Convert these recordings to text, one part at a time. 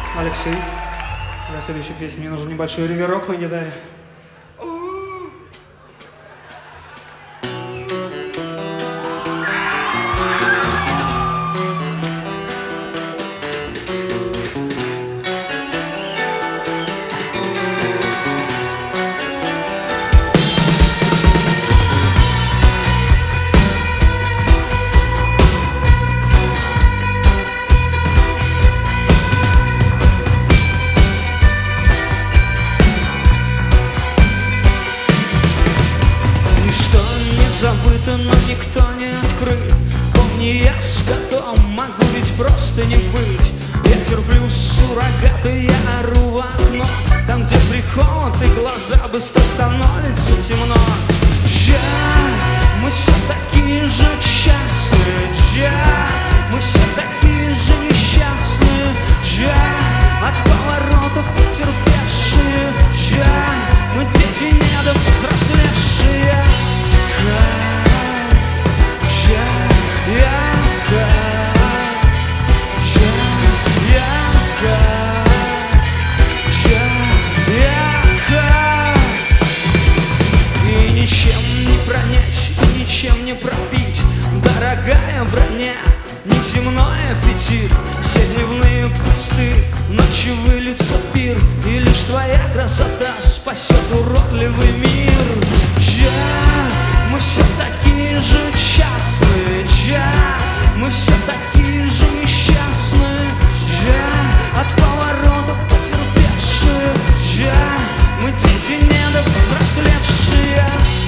Алексей. Для следующей песни мне нужен небольшой реверок на гитаре. Забыто, но никто не открыт. Помни, я с котом могу ведь просто не быть. Я терплю суррогаты, я ору в окно. Там, где прикол, и глаза быстро становится темно. Мы все такие же счастные. Мы все такие же несчастные. От поворотов потерпевшие. Мы дети недовзрослевшие. И ничем не пронять, и ничем не пропить. Дорогая броня, неземной аппетит. Все дневные посты, ночью выльется пир. И лишь твоя красота спасет уродливый мир. Мы все такие же счастные. Мы все такие же несчастные. От поворотов потерпевшие. Мы дети недовзрослевшие.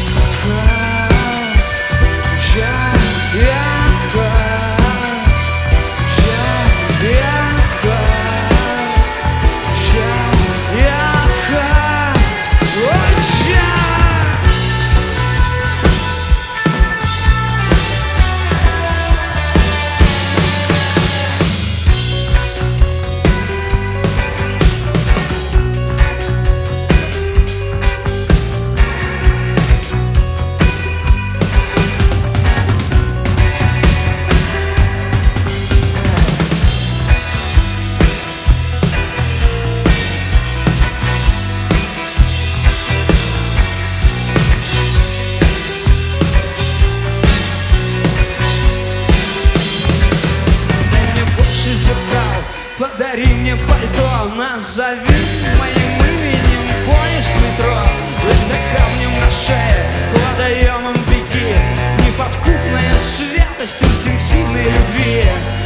Подари мне пальто, назови моим именем поезд метро. Это камнем на шее, водоемом беги. Неподкупная святость инстинктивной любви.